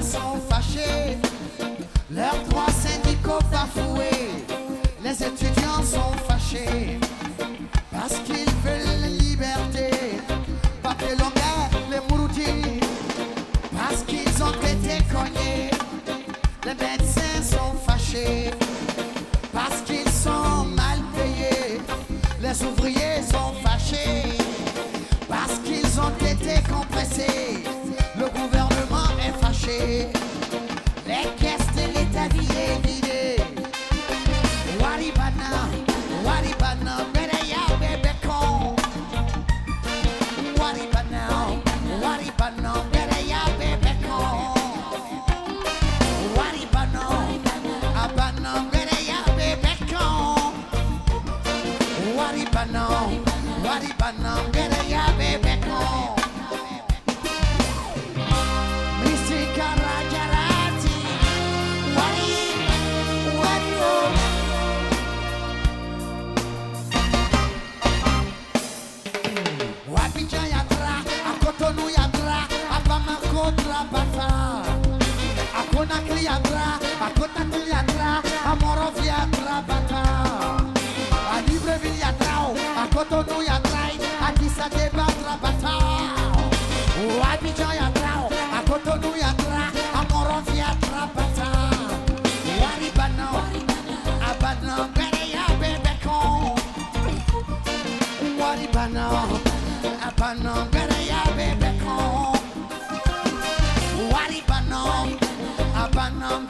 sont fâchés, leurs droits syndicaux bafoués. Les étudiants sont fâchés parce qu'ils veulent la liberté. Papier longueur, les mouroudis, parce qu'ils ont été cognés. Les médecins sont fâchés parce qu'ils sont mal payés. Les ouvriers sont fâchés parce qu'ils ont été compressés. Le gouvernement est fâché. Les caisses de l'État vidées. Waribana, bereya bébé con. Waribana, bereya bébé con. Waribana, abana, bereya bébé con. Waribana, bereya bébé con. Mystica Rajarati, Abidjan yatra, à Cotonou yatra, à Bamako trabata, à Conakry yatra, à Monrovia trabata, à Libreville yatra, à Cotonou yatra, à Addis Abeba trabata, à Abidjan yatra, à Cotonou yatra, à Monrovia trabata, Waribana, Abana, Bereya Bebekon, Waribana. Abana, bereya bébé con. Waribana, abana.